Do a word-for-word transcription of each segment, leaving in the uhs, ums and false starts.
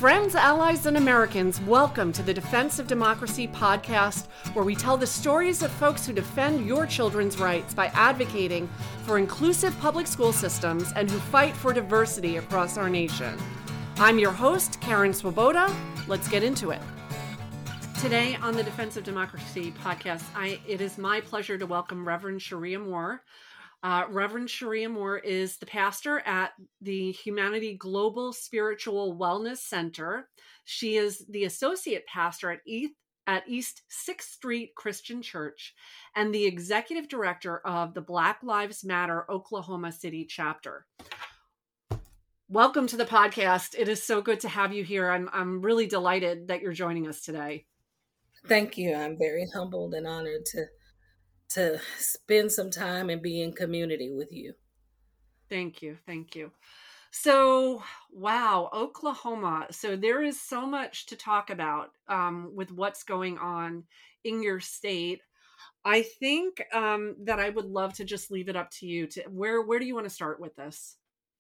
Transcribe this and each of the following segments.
Friends, allies, and Americans, welcome to the Defense of Democracy podcast, where we tell the stories of folks who defend your children's rights by advocating for inclusive public school systems and who fight for diversity across our nation. I'm your host, Karen Swoboda. Let's get into it. Today on the Defense of Democracy podcast, I, it is my pleasure to welcome Reverend Sharia Moore. Uh, Reverend Sharia Moore is the pastor at the Humanity Global Spiritual Wellness Center. She is the associate pastor at East, at East sixth Street Christian Church and the executive director of the Black Lives Matter Oklahoma City chapter. Welcome to the podcast. It is so good to have you here. I'm I'm really delighted that you're joining us today. Thank you. I'm very humbled and honored to to spend some time and be in community with you. Thank you. Thank you. So, wow, Oklahoma. So there is so much to talk about um, with what's going on in your state. I think um, that I would love to just leave it up to you. To where where do you want to start with this?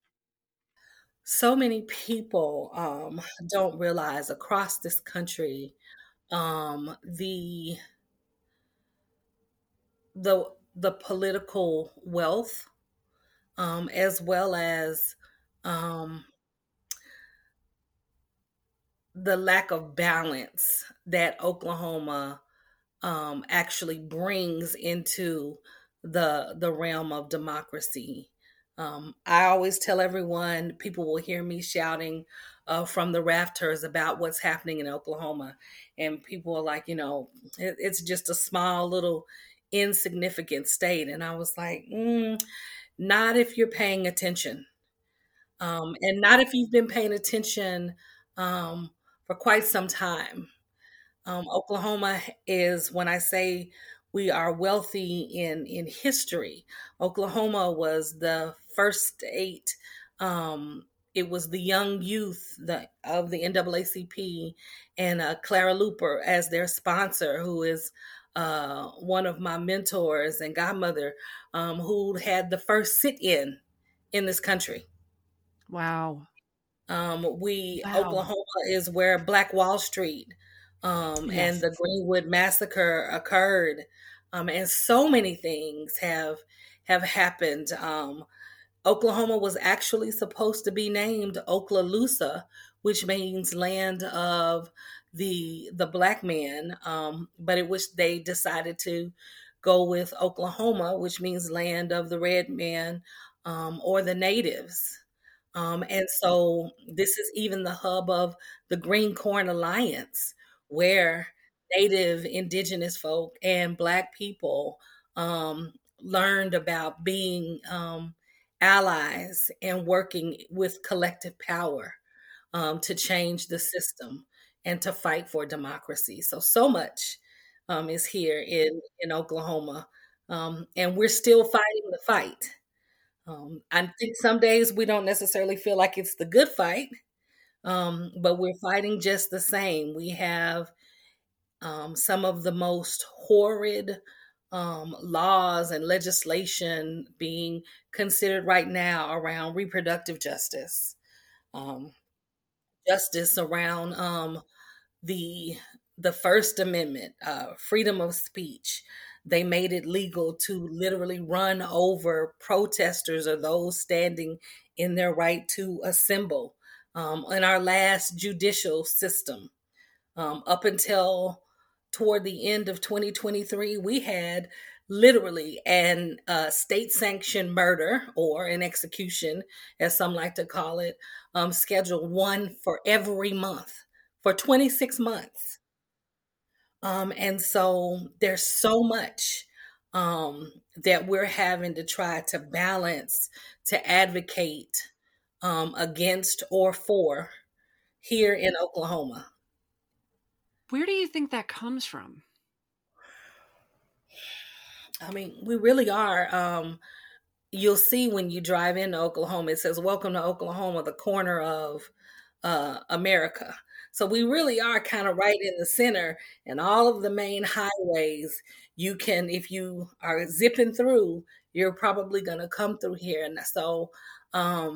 So many people um, don't realize across this country um, the the the political wealth, um, as well as um, the lack of balance that Oklahoma um, actually brings into the the realm of democracy. Um, I always tell everyone, people will hear me shouting uh, from the rafters about what's happening in Oklahoma, and people are like, you know, it, it's just a small little insignificant state, and I was like, mm, not if you're paying attention, um, and not if you've been paying attention um, for quite some time. Um, Oklahoma is, when I say we are wealthy in, in history, Oklahoma was the first state. Um, it was the young youth the, of the N double A C P and uh, Clara Luper as their sponsor, who is uh, one of my mentors and godmother, um, who had the first sit-in in this country. Wow. Um, we Wow. Oklahoma is where Black Wall Street um, Yes. and the Greenwood Massacre occurred, um, and so many things have have happened. Um, Oklahoma was actually supposed to be named Okaloosa, which means land of the the black man, um, but it was they decided to go with Oklahoma, which means land of the red man um, or the natives. Um, and so this is even the hub of the Green Corn Alliance, where Native, Indigenous folk, and Black people um, learned about being um, allies and working with collective power um, to change the system and to fight for democracy. So, so much um, is here in, in Oklahoma. Um, and we're still fighting the fight. Um, I think some days we don't necessarily feel like it's the good fight, um, but we're fighting just the same. We have um, some of the most horrid um, laws and legislation being considered right now around reproductive justice, um, justice around um, the the First Amendment, uh, freedom of speech. They made it legal to literally run over protesters or those standing in their right to assemble. Um, in our last judicial system, um, up until toward the end of twenty twenty-three, we had literally an uh, state-sanctioned murder or an execution, as some like to call it, um, scheduled one for every month for twenty-six months. Um, and so there's so much um, that we're having to try to balance, to advocate um, against or for here in Oklahoma. Where do you think that comes from? I mean, we really are. Um, you'll see when you drive into Oklahoma, it says, "Welcome to Oklahoma, the corner of uh, America." So we really are kind of right in the center, and all of the main highways, you can, if you are zipping through, you're probably going to come through here. And so um,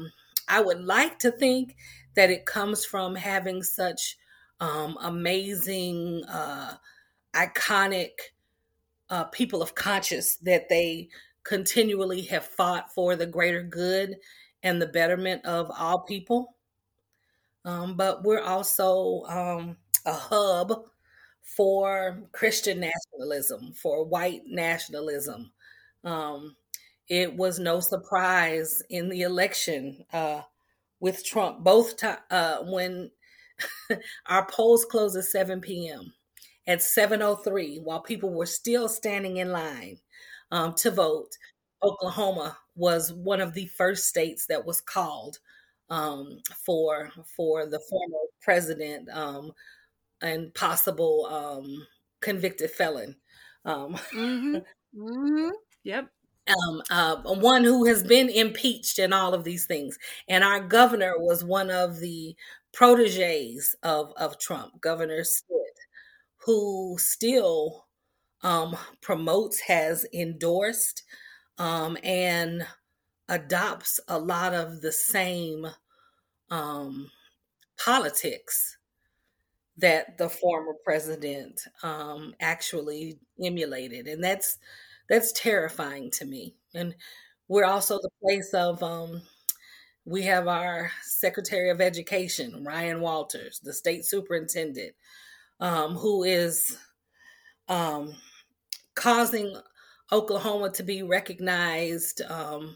I would like to think that it comes from having such um, amazing, uh, iconic uh, people of conscience that they continually have fought for the greater good and the betterment of all people. Um, but we're also um, a hub for Christian nationalism, for white nationalism. Um, it was no surprise in the election uh, with Trump, both ti- uh, when our polls closed at seven p.m. At seven oh three, while people were still standing in line um, to vote, Oklahoma was one of the first states that was called um, for for the former president um, and possible um, convicted felon. Um, Mm-hmm. Mm-hmm. Yep. um, uh, one who has been impeached and all of these things. And our governor was one of the proteges of, of Trump, Governor Stitt, who still um, promotes, has endorsed, um, and adopts a lot of the same um, politics that the former president um, actually emulated, and that's that's terrifying to me. And we're also the place of um, we have our Secretary of Education, Ryan Walters, the state superintendent, um, who is um, causing Oklahoma to be recognized um,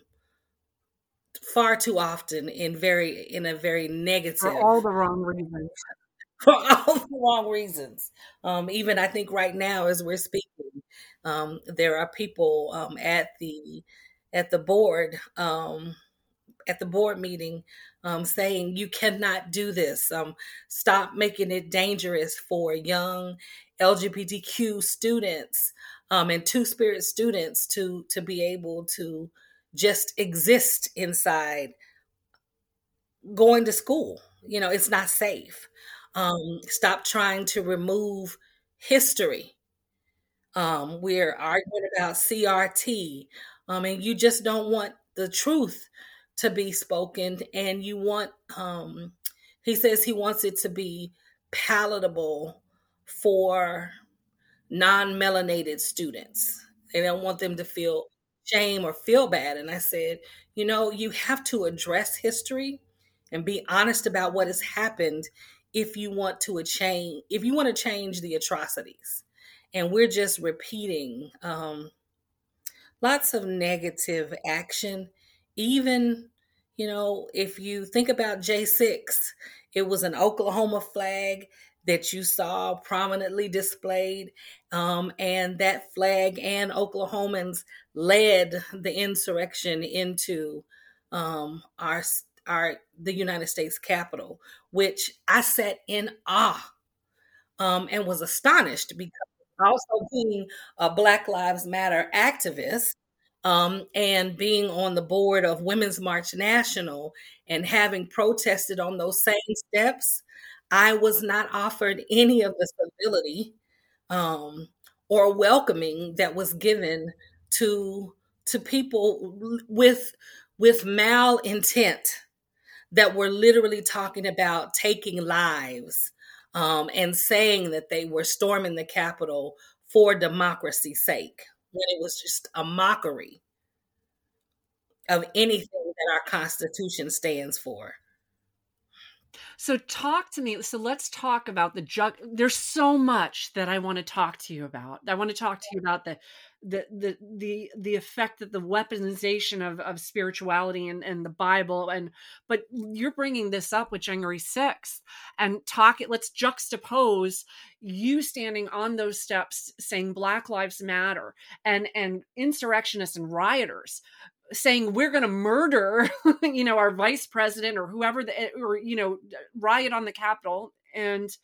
far too often in very in a very For all negative the wrong reasons. for all the wrong reasons. Um, even I think right now, as we're speaking, um, there are people um, at the at the board um, at the board meeting um, saying you cannot do this. Um, stop making it dangerous for young L G B T Q students um, and Two Spirit students to to be able to just exist inside going to school. You know, it's not safe. Um, stop trying to remove history. Um, we're arguing about C R T, um, and you just don't want the truth to be spoken, and you want. Um, he says he wants it to be palatable for non-melanated students. They don't want them to feel shame or feel bad. And I said, you know, you have to address history and be honest about what has happened if you want to a change, if you want to change the atrocities. And we're just repeating um, lots of negative action. Even, you know, if you think about J six, it was an Oklahoma flag that you saw prominently displayed. Um, and that flag and Oklahomans led the insurrection into um, our our the United States Capitol, which I sat in awe um, and was astonished because also being a Black Lives Matter activist um, and being on the board of Women's March National and having protested on those same steps, I was not offered any of the civility um, or welcoming that was given to to people with with malintent that were literally talking about taking lives um, and saying that they were storming the Capitol for democracy's sake, when it was just a mockery of anything that our Constitution stands for. So talk to me. So let's talk about the jug. There's so much that I want to talk to you about. I want to talk to you about the the the the the effect that the weaponization of, of spirituality and, and the Bible and but you're bringing this up with January sixth and talk it. Let's juxtapose you standing on those steps saying Black Lives Matter and and insurrectionists and rioters saying we're going to murder, you know, our vice president or whoever, the, or, you know, riot on the Capitol. And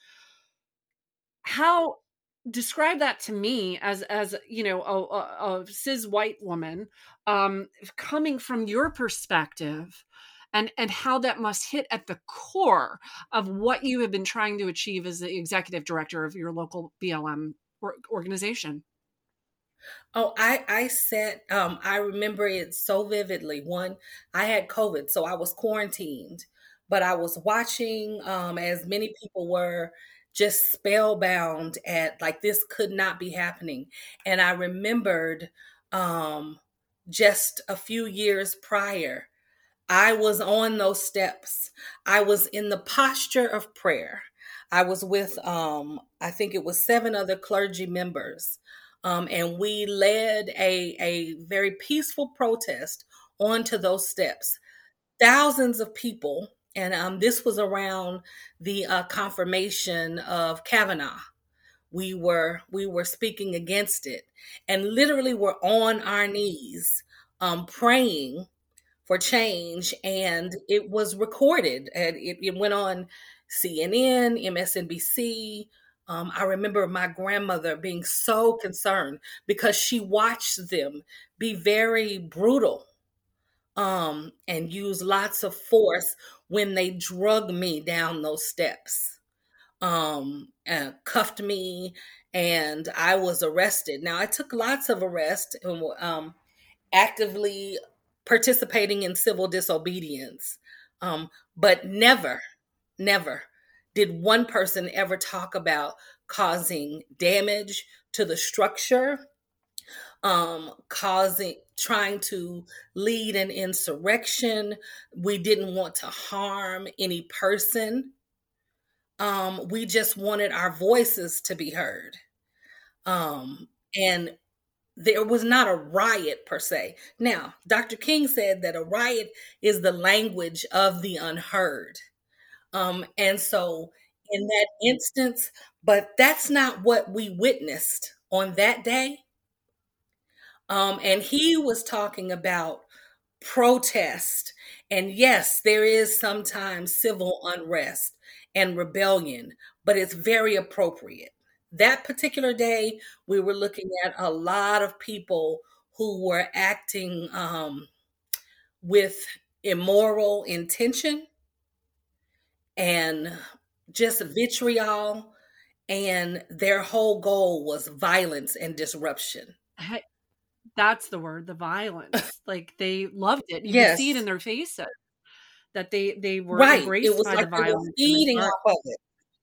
how, describe that to me as, as, you know, a, a, a cis white woman, um, coming from your perspective and, and how that must hit at the core of what you have been trying to achieve as the executive director of your local B L M or, organization. Oh, I I sat. Um, I remember it so vividly. One, I had COVID, so I was quarantined, but I was watching, um, as many people were, just spellbound at like this could not be happening. And I remembered, um, just a few years prior, I was on those steps. I was in the posture of prayer. I was with, um, I think it was seven other clergy members. Um, and we led a, a very peaceful protest onto those steps. Thousands of people, and um, this was around the uh, confirmation of Kavanaugh. We were we were speaking against it, and literally were on our knees, um, praying for change, and it was recorded, and it, it went on C N N, M S N B C. Um, I remember my grandmother being so concerned because she watched them be very brutal, um, and use lots of force when they drug me down those steps, um, and cuffed me, and I was arrested. Now I took lots of arrests, and um, actively participating in civil disobedience. Um, but never, never did one person ever talk about causing damage to the structure, um, causing, trying to lead an insurrection. We didn't want to harm any person. Um, we just wanted our voices to be heard. Um, and there was not a riot per se. Now, Doctor King said that a riot is the language of the unheard. Um, and so, in that instance, but that's not what we witnessed on that day. Um, and he was talking about protest. And yes, there is sometimes civil unrest and rebellion, but it's very appropriate. That particular day, we were looking at a lot of people who were acting, um, with immoral intention and just vitriol, and their whole goal was violence and disruption. Hey, that's the word, the violence. Like they loved it. You could see it in Yes, their faces that they they were right. It embraced was by the like they were violence and the feeding dark. off of it.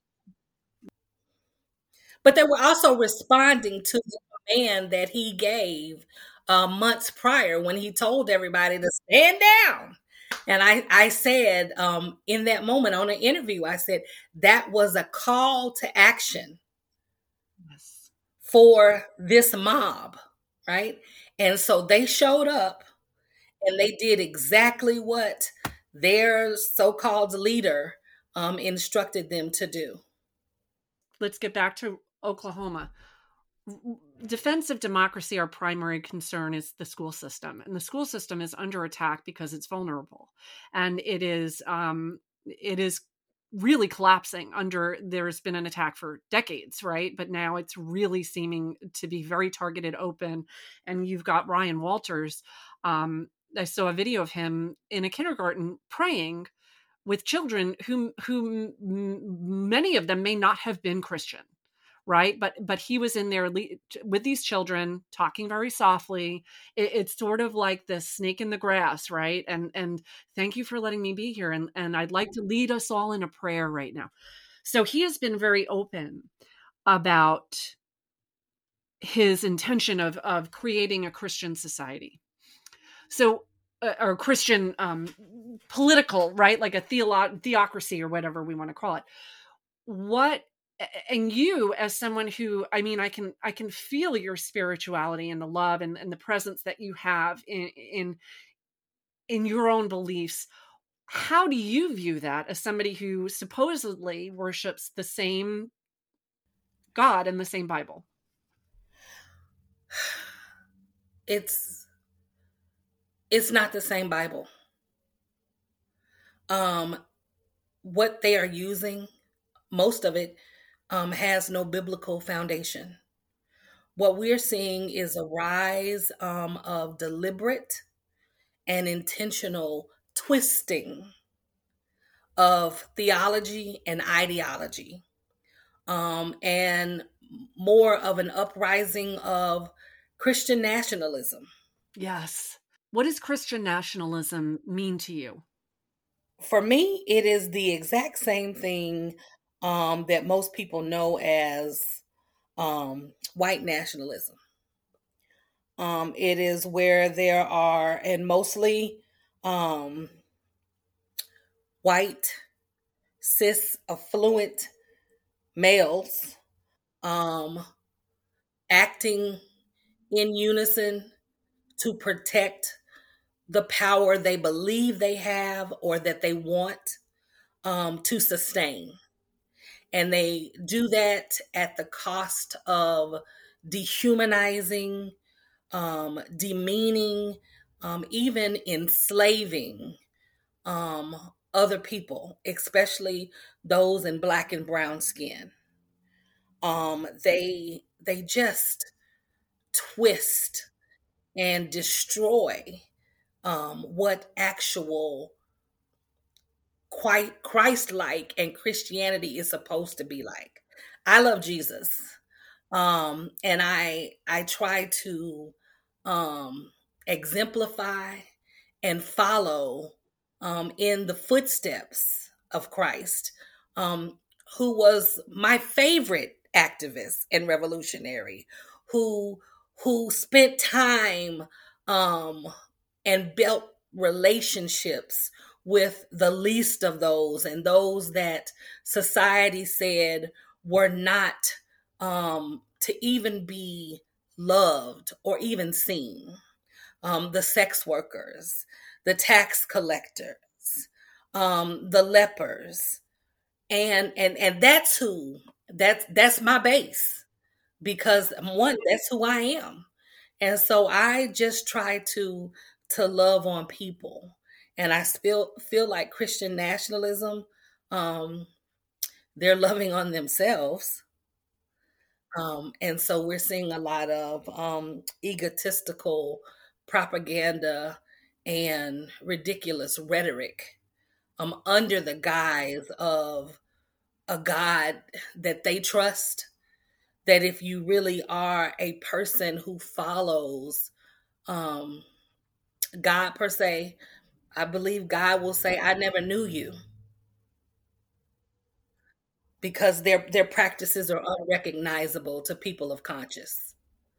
But they were also responding to the command that he gave, uh, months prior when he told everybody to stand down. And I, I said, um, in that moment on an interview, I said that was a call to action Yes. for this mob, right? And so they showed up and they did exactly what their so-called leader, um, instructed them to do. Let's get back to Oklahoma. Defense of democracy, our primary concern is the school system, and the school system is under attack because it's vulnerable, and it is um, it is really collapsing under. There's been an attack for decades, right? But now it's really seeming to be very targeted, open, and you've got Ryan Walters. Um, I saw a video of him in a kindergarten praying with children who who many of them may not have been Christian, right? But but he was in there le- with these children, talking very softly. It, it's sort of like the snake in the grass, right? And and thank you for letting me be here, and and I'd like to lead us all in a prayer right now. So he has been very open about his intention of of creating a Christian society. So uh, or Christian um, political, right? Like a theolo- theocracy or whatever we want to call it. What and you as someone who, I mean, I can I can feel your spirituality and the love and, and the presence that you have in in in your own beliefs. How do you view that as somebody who supposedly worships the same God and the same Bible? It's it's not the same Bible. Um, what they are using, most of it, um, has no biblical foundation. What we're seeing is a rise, um, of deliberate and intentional twisting of theology and ideology, um, and more of an uprising of Christian nationalism. Yes. What does Christian nationalism mean to you? For me, it is the exact same thing um, that most people know as um, white nationalism. Um, it is where there are, and mostly um, white, cis, affluent males um, acting in unison to protect the power they believe they have or that they want um, to sustain. And they do that at the cost of dehumanizing, um, demeaning, um, even enslaving um, other people, especially those in black and brown skin. Um, they they just twist and destroy um, what actual quite Christ-like and Christianity is supposed to be like. I love Jesus. Um, and I I try to um exemplify and follow um in the footsteps of Christ, um, who was my favorite activist and revolutionary, who who spent time um and built relationships with the least of those and those that society said were not um, to even be loved or even seen. Um, the sex workers, the tax collectors, um, the lepers, and and and that's who that's that's my base because one, that's who I am. And so I just try to to love on people. And I feel feel like Christian nationalism, um, they're loving on themselves. Um, and so we're seeing a lot of um, egotistical propaganda and ridiculous rhetoric um, under the guise of a God that they trust. That if you really are a person who follows um, God per se, I believe God will say, I never knew you because their their practices are unrecognizable to people of conscience.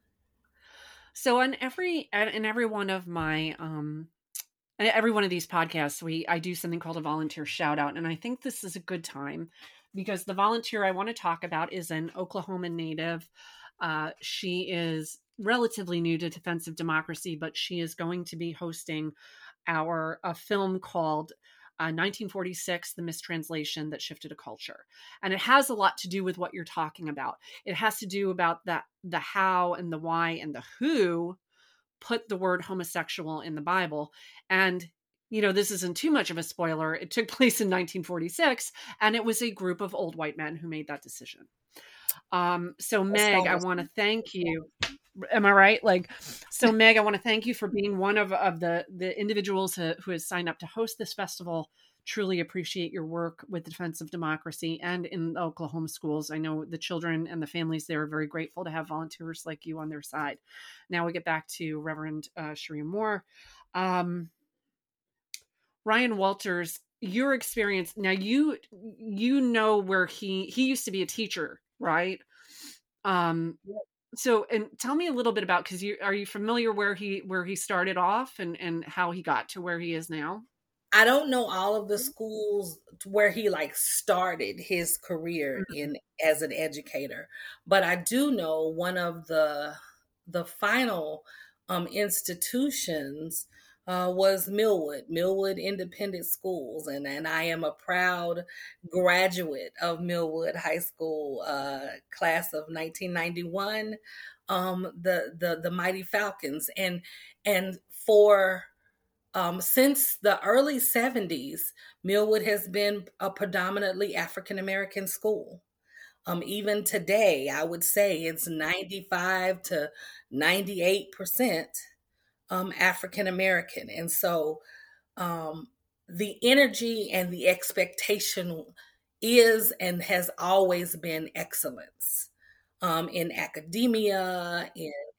So on every in every one of my um in every one of these podcasts, we I do something called a volunteer shout out, and I think this is a good time because the volunteer I want to talk about is an Oklahoma native. Uh, she is relatively new to Defense of Democracy, but she is going to be hosting our a film called uh, nineteen forty-six, The Mistranslation That Shifted a Culture. And it has a lot to do with what you're talking about. It has to do about that the how and the why and the who put the word homosexual in the Bible. And, you know, this isn't too much of a spoiler. It took place in nineteen forty-six, and it was a group of old white men who made that decision. Um, so, Meg, I want to thank you. Am I right? Like, so Meg, I want to thank you for being one of, of the, the individuals who, who has signed up to host this festival. Truly appreciate your work with the Defense of Democracy and in the Oklahoma schools. I know the children and the families there are very grateful to have volunteers like you on their side. Now we get back to Reverend uh, Sharia Moore. Um, Ryan Walters, your experience, now you you know where he, he used to be a teacher, right? Um, so, and tell me a little bit about, because you are you familiar where he where he started off and and how he got to where he is now? I don't know all of the schools where he like started his career in as an educator, but I do know one of the the final um, institutions uh, was Millwood, Millwood Independent Schools, and and I am a proud graduate of Millwood High School, uh, class of nineteen ninety-one, um, the the the Mighty Falcons, and and for um, since the early seventies, Millwood has been a predominantly African American school. Um, even today, I would say it's ninety-five to ninety-eight percent um, African American. And so um, the energy and the expectation is and has always been excellence um, in academia, in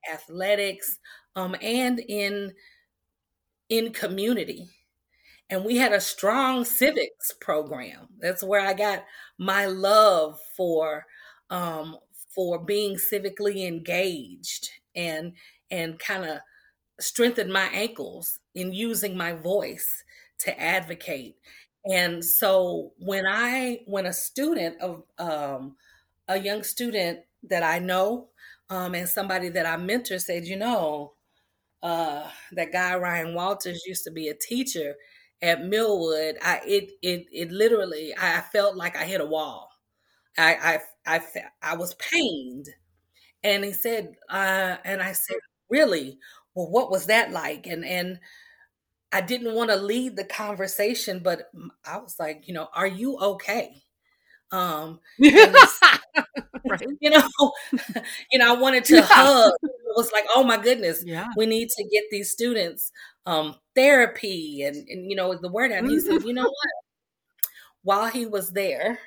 athletics, um, and in in community. And we had a strong civics program. That's where I got my love for um, for being civically engaged and and kind of strengthened my ankles in using my voice to advocate. And so when I when a student of um, a young student that I know um, and somebody that I mentor said, you know, uh, that guy Ryan Walters used to be a teacher at Millwood. I it it it literally I felt like I hit a wall. I I I I was pained, and he said, uh, and I said, really? Well, what was that like? And and I didn't want to lead the conversation, but I was like, you know, are you okay? Um, and this, Right. you know, you know, I wanted to Yeah. hug. It was like, oh my goodness, Yeah. we need to get these students um, therapy and, and, you know, the word out. And he said, you know what? While he was there,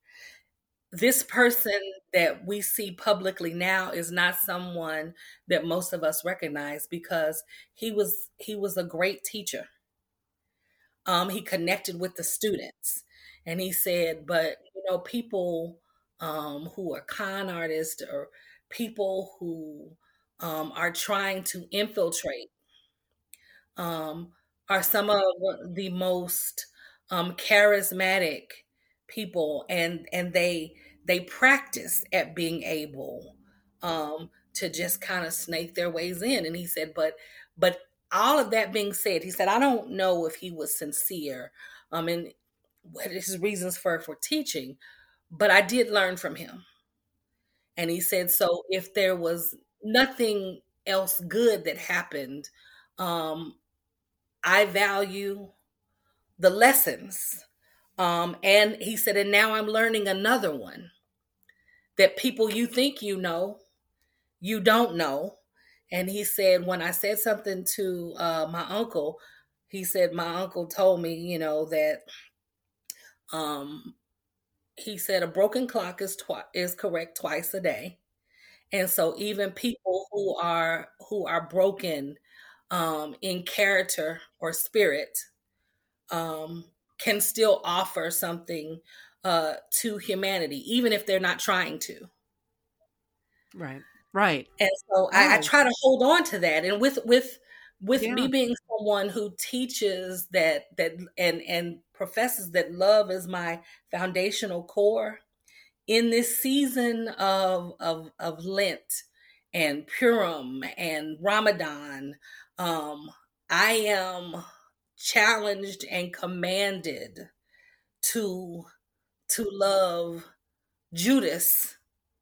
this person that we see publicly now is not someone that most of us recognize because he was he was a great teacher. Um, he connected with the students, and he said, but you know, people um, who are con artists or people who um, are trying to infiltrate um, are some of the most um, charismatic people, and and they they practice at being able um, to just kind of snake their ways in. And he said, but but all of that being said, he said, I don't know if he was sincere um, and what his reasons for for teaching, but I did learn from him. And he said, so if there was nothing else good that happened, um, I value the lessons. Um, and he said, and now I'm learning another one that people you think you know, you don't know. And he said, when I said something to uh, my uncle, he said, my uncle told me, you know, that um, he said a broken clock is twi- is correct twice a day. And so even people who are who are broken um, in character or spirit um, can still offer something uh, to humanity, even if they're not trying to. Right. Right. And so I, I Wow. try to hold on to that. And with with with Yeah. me being someone who teaches that that and and professes that love is my foundational core in this season of of of Lent and Purim and Ramadan, um, I am challenged and commanded to to love Judas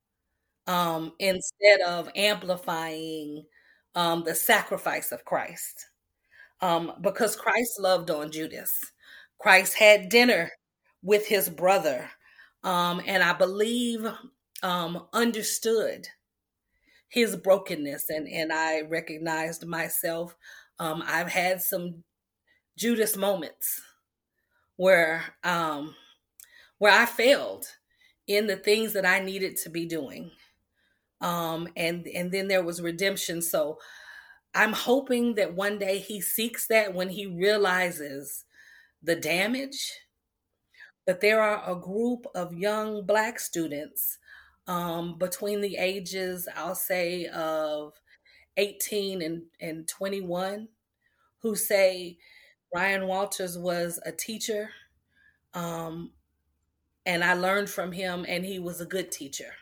um, instead of amplifying um, the sacrifice of Christ. Um, because Christ loved on Judas. Christ had dinner with his brother, um, and I believe um, understood his brokenness, and and I recognized myself. Um, I've had some Judas moments where um, where I failed in the things that I needed to be doing. Um, and and then there was redemption. So I'm hoping that one day he seeks that when he realizes the damage. But there are a group of young Black students um, between the ages, I'll say, of eighteen and, and twenty-one who say Ryan Walters was a teacher. Um, and I learned from him, and he was a good teacher.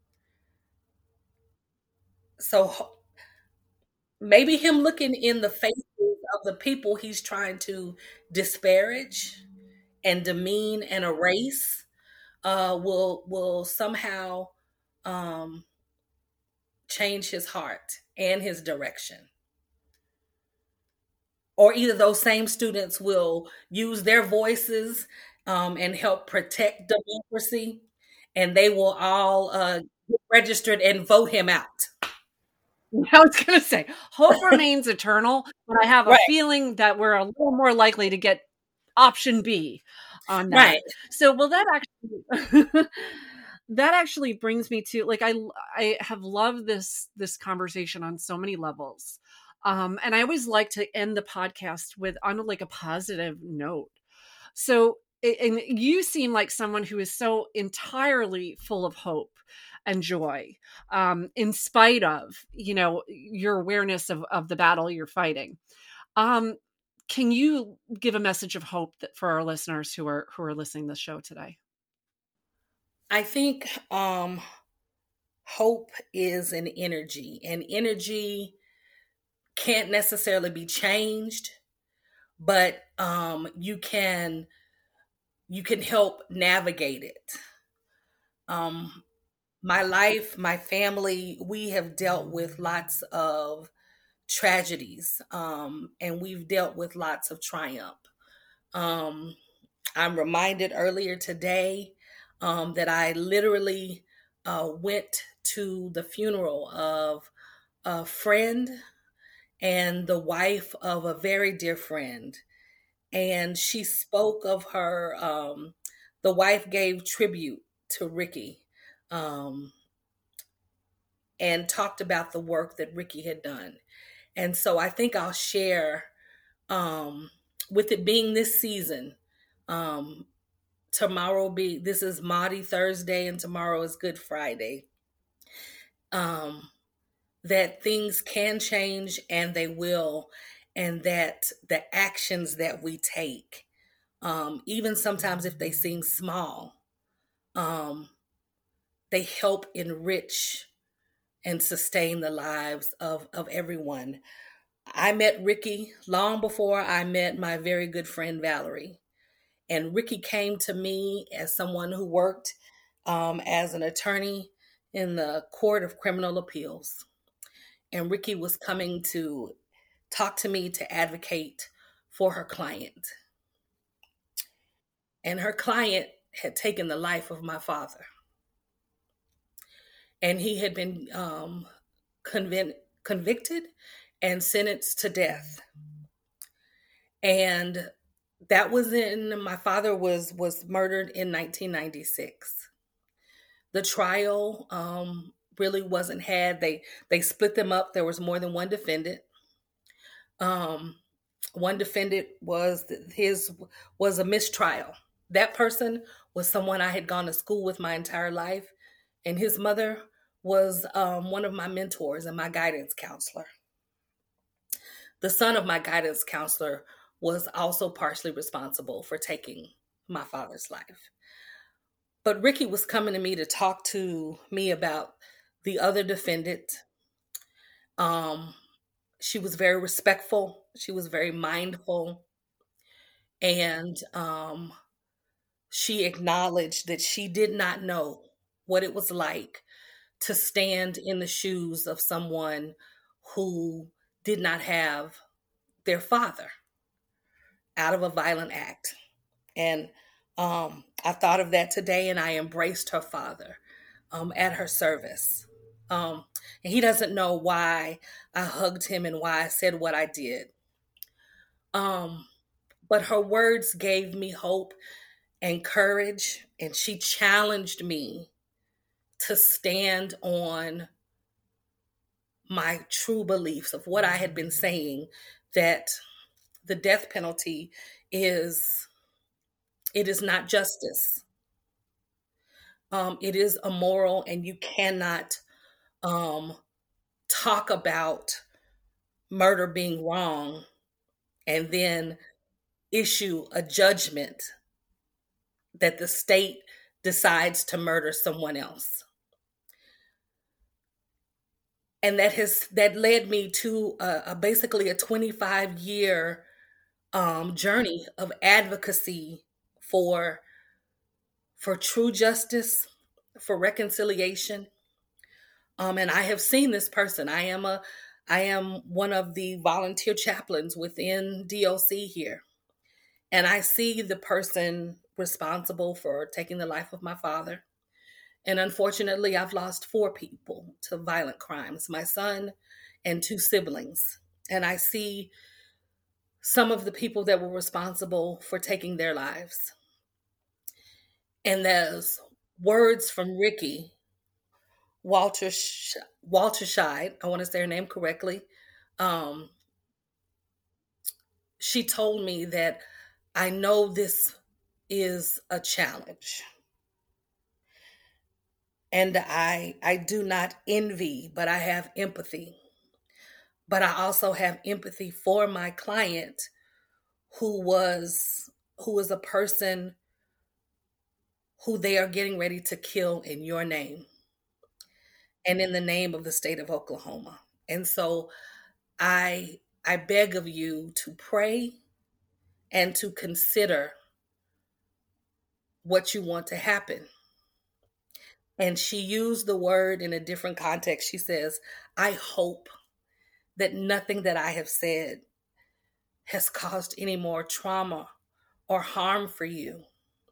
So maybe him looking in the faces of the people he's trying to disparage and demean and erase uh, will will somehow um, change his heart and his direction. Or either those same students will use their voices um, and help protect democracy, and they will all uh, get registered and vote him out. I was going to say, hope remains eternal, but I have a Right. feeling that we're a little more likely to get option B on that. Right. So will that actually that actually brings me to, like, I I have loved this this conversation on so many levels. Um, and I always like to end the podcast with on like a positive note. So, a- and you seem like someone who is so entirely full of hope and joy, um, in spite of, you know, your awareness of, of the battle you're fighting. Um, can you give a message of hope that for our listeners who are who are listening to the show today? I think um, hope is an energy, and energy can't necessarily be changed, but um, you can you can help navigate it. Um, my life, my family, we have dealt with lots of tragedies, um, and we've dealt with lots of triumph. Um, I'm reminded earlier today um, that I literally uh, went to the funeral of a friend and the wife of a very dear friend. And she spoke of her, um, the wife gave tribute to Ricky, um, and talked about the work that Ricky had done. And so I think I'll share, um, with it being this season, um, tomorrow will be, this is Maundy Thursday and tomorrow is Good Friday. Um, that things can change and they will, and that the actions that we take, um, even sometimes if they seem small, um, they help enrich and sustain the lives of, of everyone. I met Ricky long before I met my very good friend Valerie. And Ricky came to me as someone who worked um, as an attorney in the Court of Criminal Appeals. And Ricky was coming to talk to me to advocate for her client. And her client had taken the life of my father. And he had been um, convic- convicted and sentenced to death. And that was in, my father was was murdered in nineteen ninety-six. The trial um, really wasn't had. They they split them up. There was more than one defendant. Um, one defendant was his was a mistrial. That person was someone I had gone to school with my entire life, and his mother was um, one of my mentors and my guidance counselor. The son of my guidance counselor was also partially responsible for taking my father's life. But Ricky was coming to me to talk to me about the other defendant. Um, she was very respectful. She was very mindful. And um, she acknowledged that she did not know what it was like to stand in the shoes of someone who did not have their father out of a violent act. And um, I thought of that today, and I embraced her father um, at her service. Um, and he doesn't know why I hugged him and why I said what I did. Um, but her words gave me hope and courage, and she challenged me to stand on my true beliefs of what I had been saying, that the death penalty is it is not justice. Um, it is immoral, and you cannot um, talk about murder being wrong and then issue a judgment that the state decides to murder someone else. And that has that led me to a, a basically a twenty-five year um, journey of advocacy for for true justice, for reconciliation. Um, and I have seen this person. I am a I am one of the volunteer chaplains within D O C here. And I see the person responsible for taking the life of my father. And unfortunately, I've lost four people to violent crimes, my son and two siblings. And I see some of the people that were responsible for taking their lives. And there's words from Ricky Walter Sh- Walter Scheid. I want to say her name correctly. Um, she told me that I know this is a challenge, and I I do not envy, but I have empathy. But I also have empathy for my client who was who is a person who they are getting ready to kill in your name and in the name of the state of Oklahoma. And so I I beg of you to pray and to consider what you want to happen. And she used the word in a different context. She says, I hope that nothing that I have said has caused any more trauma or harm for you.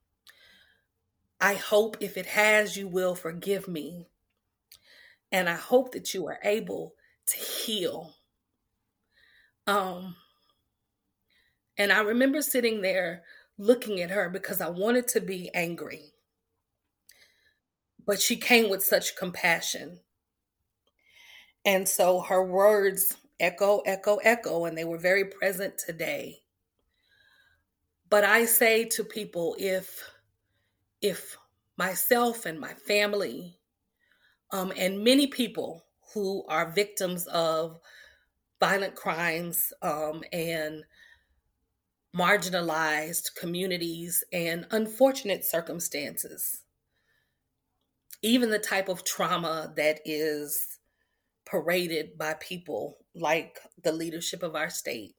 I hope if it has, you will forgive me. And I hope that you are able to heal. Um, and I remember sitting there looking at her because I wanted to be angry, but she came with such compassion. And so her words echo, echo, echo, and they were very present today. But I say to people, if if myself and my family, um, and many people who are victims of violent crimes, um, and marginalized communities and unfortunate circumstances, even the type of trauma that is paraded by people like the leadership of our state,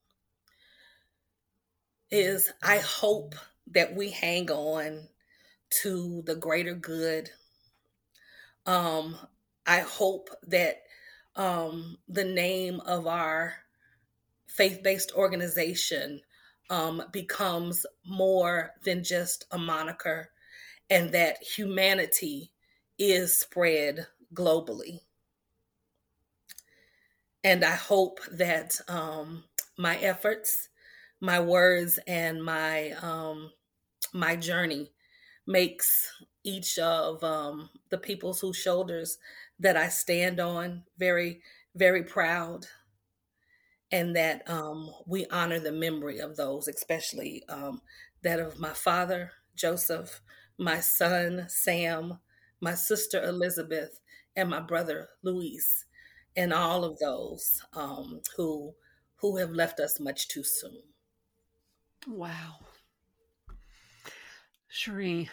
is I hope that we hang on to the greater good. Um, I hope that um, the name of our faith based organization um, becomes more than just a moniker, and that humanity is spread globally. And I hope that um, my efforts, my words, and my um, my journey makes each of um, the people's whose shoulders that I stand on very, very proud, and that um, we honor the memory of those, especially um, that of my father, Joseph, my son, Sam, my sister, Elizabeth, and my brother, Luis, and all of those um, who who have left us much too soon. Wow. Sheree,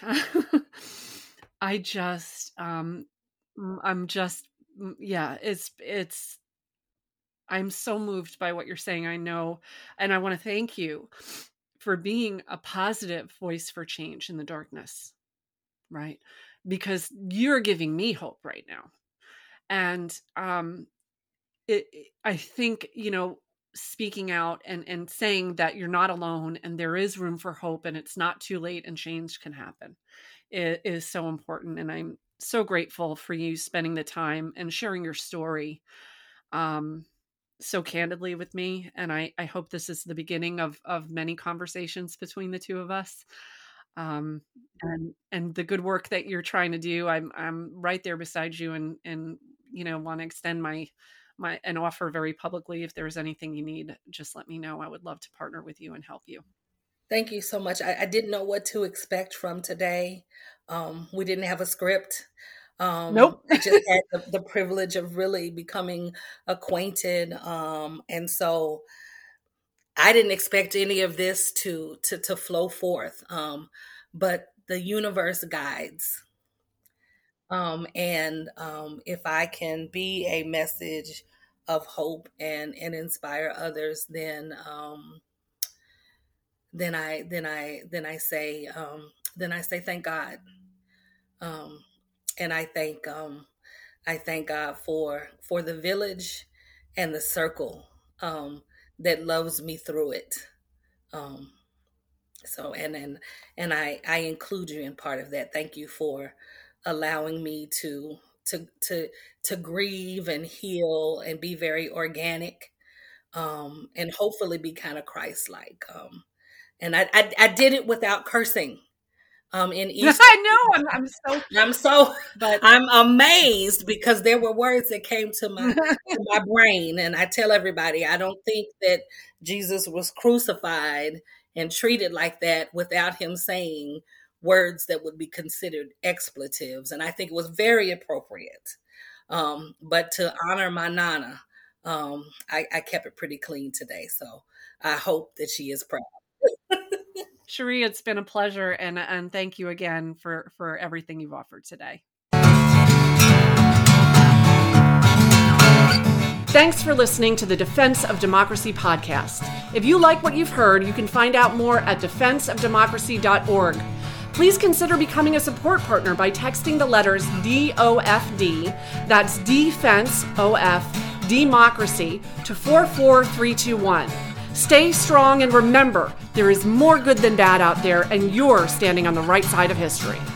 I just, um, mm, I'm just, mm, yeah, it's, it's, I'm so moved by what you're saying. I know. And I want to thank you for being a positive voice for change in the darkness, right? Because you're giving me hope right now. And um, it, it- I think, you know, speaking out and, and saying that you're not alone and there is room for hope and it's not too late and change can happen is, is so important. And I'm so grateful for you spending the time and sharing your story um, so candidly with me. And I, I hope this is the beginning of, of many conversations between the two of us. Um, and, and the good work that you're trying to do, I'm, I'm right there beside you and, and, you know, want to extend my, my, and offer very publicly, if there's anything you need, just let me know. I would love to partner with you and help you. Thank you so much. I, I didn't know what to expect from today. Um, we didn't have a script. Um, Nope. we just had the, the privilege of really becoming acquainted. Um, and so I didn't expect any of this to to, to flow forth. Um, but the universe guides. Um, and um, if I can be a message of hope and and inspire others, then um, then I then I then I say um, then I say thank God, um, and I thank um, I thank God for for the village and the circle um, that loves me through it. Um, so and and and I I include you in part of that. Thank you for allowing me to to to to grieve and heal and be very organic, um, and hopefully be kind of Christ-like. Um, and I, I I did it without cursing. Um, in East, I know. I'm, I'm so. I'm so. But I'm amazed because there were words that came to my to my brain, and I tell everybody I don't think that Jesus was crucified and treated like that without him saying words that would be considered expletives, and I think it was very appropriate. Um, but to honor my Nana, um, I, I kept it pretty clean today, so I hope that she is proud. Cherie, it's been a pleasure, and and thank you again for for everything you've offered today. Thanks for listening to the Defense of Democracy podcast. If you like what you've heard, you can find out more at defense of democracy dot org. Please consider becoming a support partner by texting the letters D O F D, that's Defense O F, Democracy, to four four three two one. Stay strong and remember, there is more good than bad out there, and you're standing on the right side of history.